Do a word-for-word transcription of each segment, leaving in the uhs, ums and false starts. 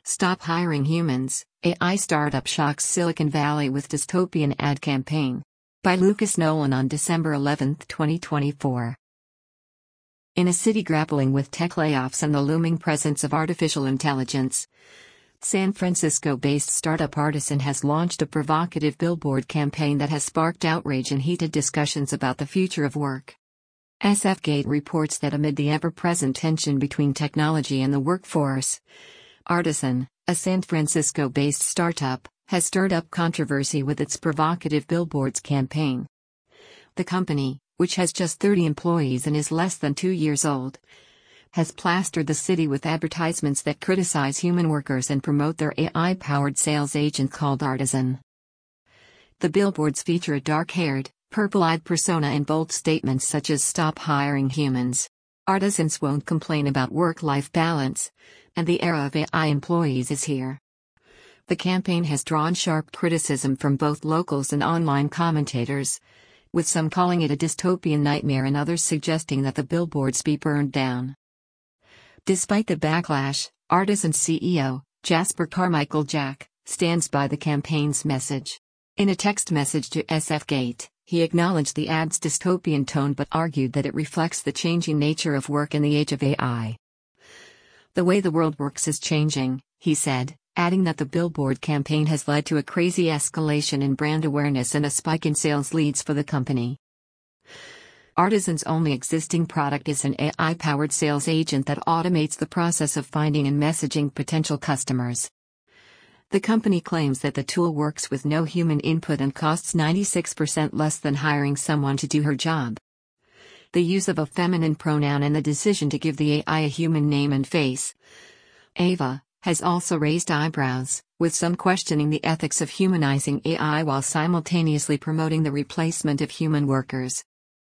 Stop hiring humans, A I startup shocks Silicon Valley with dystopian ad campaign. By Lucas Nolan on December eleventh, twenty twenty-four. In a city grappling with tech layoffs and the looming presence of artificial intelligence, San Francisco-based startup Artisan has launched a provocative billboard campaign that has sparked outrage and heated discussions about the future of work. SFGate reports that amid the ever-present tension between technology and the workforce, Artisan, a San Francisco-based startup, has stirred up controversy with its provocative billboards campaign. The company, which has just thirty employees and is less than two years old, has plastered the city with advertisements that criticize human workers and promote their A I-powered sales agent called Artisan. The billboards feature a dark-haired, purple-eyed persona and bold statements such as "Stop hiring humans. Artisans won't complain about work-life balance, and the era of A I employees is here." The campaign has drawn sharp criticism from both locals and online commentators, with some calling it a dystopian nightmare and others suggesting that the billboards be burned down. Despite the backlash, Artisan C E O, Jasper Carmichael Jack, stands by the campaign's message. In a text message to SFGate, he acknowledged the ad's dystopian tone but argued that it reflects the changing nature of work in the age of A I. "The way the world works is changing," he said, adding that the billboard campaign has led to a crazy escalation in brand awareness and a spike in sales leads for the company. Artisan's only existing product is an A I-powered sales agent that automates the process of finding and messaging potential customers. The company claims that the tool works with no human input and costs ninety-six percent less than hiring someone to do her job. The use of a feminine pronoun and the decision to give the A I a human name and face, Ava, has also raised eyebrows, with some questioning the ethics of humanizing A I while simultaneously promoting the replacement of human workers.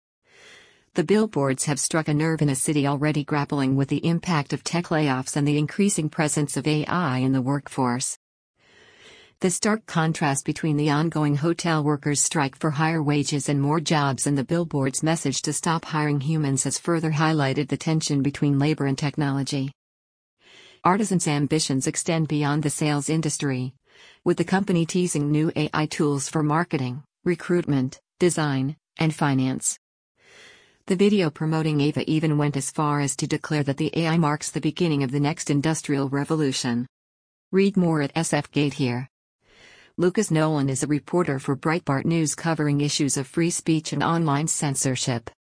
The billboards have struck a nerve in a city already grappling with the impact of tech layoffs and the increasing presence of A I in the workforce. The stark contrast between the ongoing hotel workers' strike for higher wages and more jobs and the billboard's message to stop hiring humans has further highlighted the tension between labor and technology. Artisan's ambitions extend beyond the sales industry, with the company teasing new A I tools for marketing, recruitment, design, and finance. The video promoting Ava even went as far as to declare that the A I marks the beginning of the next industrial revolution. Read more at SFGate here. Lucas Nolan is a reporter for Breitbart News covering issues of free speech and online censorship.